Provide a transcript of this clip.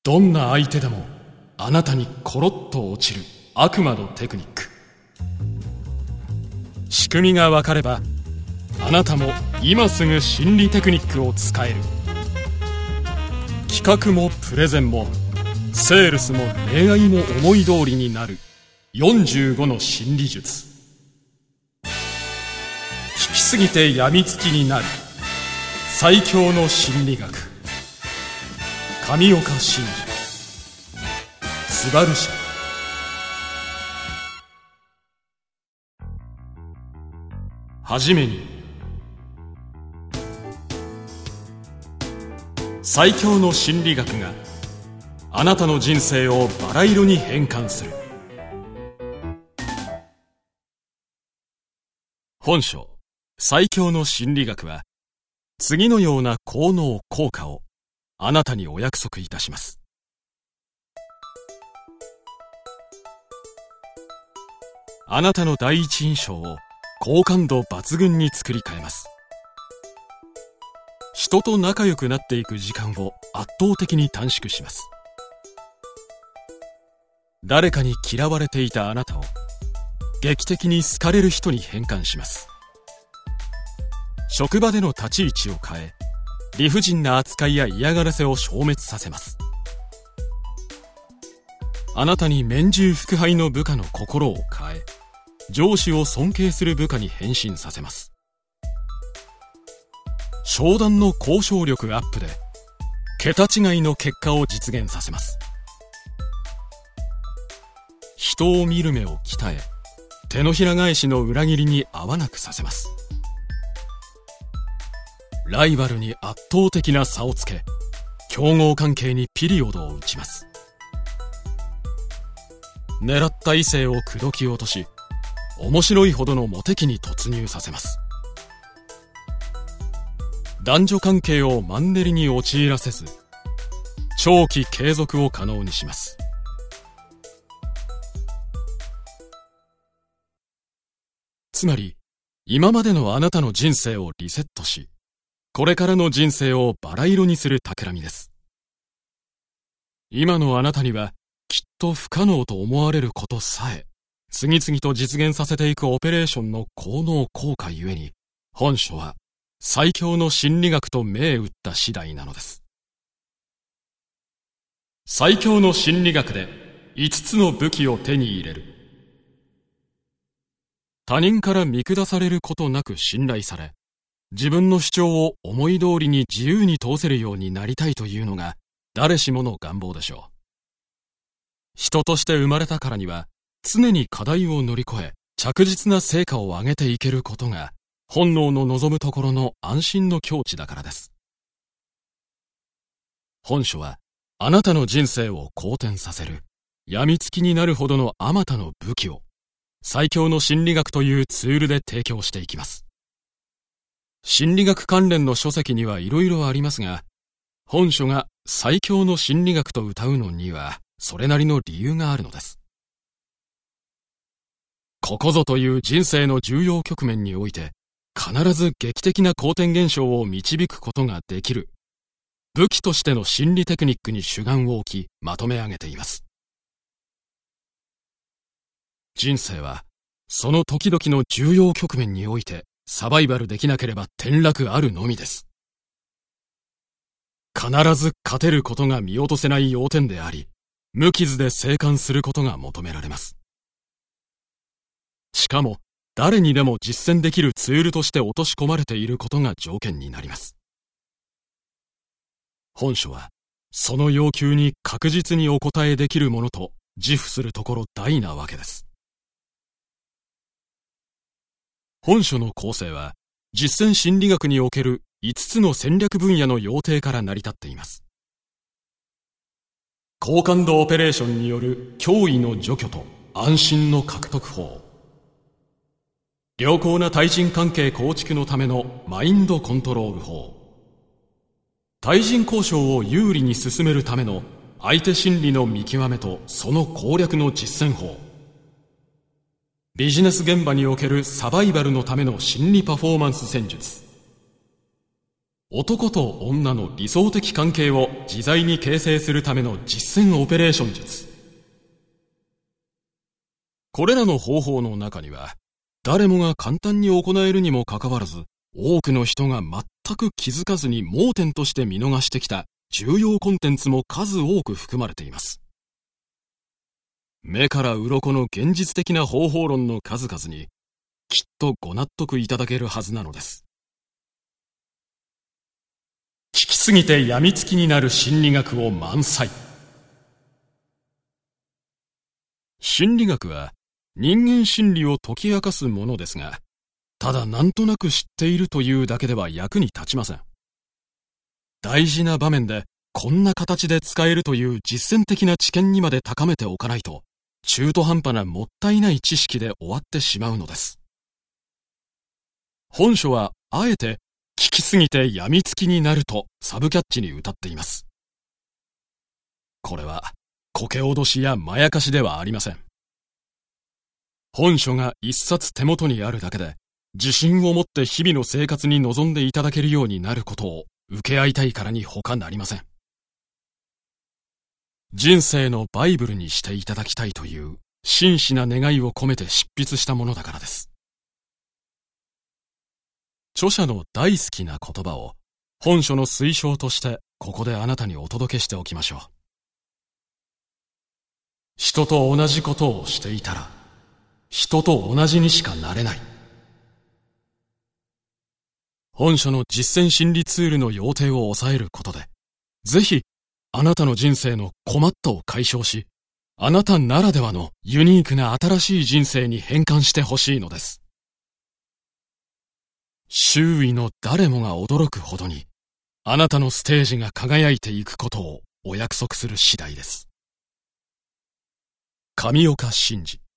どんな相手でもあなたにコロッと落ちる悪魔のテクニック。仕組みが分かればあなたも今すぐ心理テクニックを使える。企画もプレゼンもセールスも恋愛も思い通りになる45の心理術。聞きすぎて病みつきになる最強の心理学。神岡真司、スバル社。はじめに、最強の心理学があなたの人生をバラ色に変換する。本書最強の心理学は次のような効能効果をあなたにお約束いたします。あなたの第一印象を好感度抜群に作り変えます。人と仲良くなっていく時間を圧倒的に短縮します。誰かに嫌われていたあなたを劇的に好かれる人に変換します。職場での立ち位置を変え、理不尽な扱いや嫌がらせを消滅させます。あなたに面従腹背の部下の心を変え、上司を尊敬する部下に変身させます。商談の交渉力アップで桁違いの結果を実現させます。人を見る目を鍛え、手のひら返しの裏切りに合わなくさせます。ライバルに圧倒的な差をつけ、競合関係にピリオドを打ちます。狙った異性を口説き落とし、面白いほどのモテ期に突入させます。男女関係をマンネリに陥らせず、長期継続を可能にします。つまり、今までのあなたの人生をリセットし、これからの人生をバラ色にする企みです。今のあなたにはきっと不可能と思われることさえ次々と実現させていくオペレーションの効能効果ゆえに、本書は最強の心理学と銘打った次第なのです。最強の心理学で5つの武器を手に入れる。他人から見下されることなく信頼され、自分の主張を思い通りに自由に通せるようになりたいというのが誰しもの願望でしょう。人として生まれたからには常に課題を乗り越え着実な成果を上げていけることが本能の望むところの安心の境地だからです。本書はあなたの人生を好転させる病みつきになるほどのあまたの武器を最強の心理学というツールで提供していきます。心理学関連の書籍にはいろいろありますが、本書が最強の心理学と謳うのにはそれなりの理由があるのです。ここぞという人生の重要局面において必ず劇的な好転現象を導くことができる武器としての心理テクニックに主眼を置きまとめ上げています。人生はその時々の重要局面においてサバイバルできなければ転落あるのみです。必ず勝てることが見落とせない要点であり、無傷で生還することが求められます。しかも誰にでも実践できるツールとして落とし込まれていることが条件になります。本書はその要求に確実にお答えできるものと自負するところ大なわけです。本書の構成は実践心理学における5つの戦略分野の要諦から成り立っています。高感度オペレーションによる脅威の除去と安心の獲得法、良好な対人関係構築のためのマインドコントロール法、対人交渉を有利に進めるための相手心理の見極めとその攻略の実践法、ビジネス現場におけるサバイバルのための心理パフォーマンス戦術、 男と女の理想的関係を自在に形成するための実践オペレーション術。これらの方法の中には、誰もが簡単に行えるにもかかわらず、多くの人が全く気づかずに盲点として見逃してきた重要コンテンツも数多く含まれています。目から鱗の現実的な方法論の数々に、きっとご納得いただけるはずなのです。聞きすぎて病みつきになる心理学を満載。心理学は人間心理を解き明かすものですが、ただなんとなく知っているというだけでは役に立ちません。大事な場面でこんな形で使えるという実践的な知見にまで高めておかないと、中途半端なもったいない知識で終わってしまうのです。本書はあえて聞きすぎて病みつきになるとサブキャッチに謳っています。これはこけ脅しやまやかしではありません。本書が一冊手元にあるだけで、自信を持って日々の生活に臨んでいただけるようになることを受け合いたいからに他なりません。人生のバイブルにしていただきたいという真摯な願いを込めて執筆したものだからです。著者の大好きな言葉を本書の推奨としてここであなたにお届けしておきましょう。人と同じことをしていたら人と同じにしかなれない。本書の実践心理ツールの要点を抑えることで、ぜひあなたの人生の困ったを解消し、あなたならではのユニークな新しい人生に変換してほしいのです。周囲の誰もが驚くほどに、あなたのステージが輝いていくことをお約束する次第です。上岡真嗣。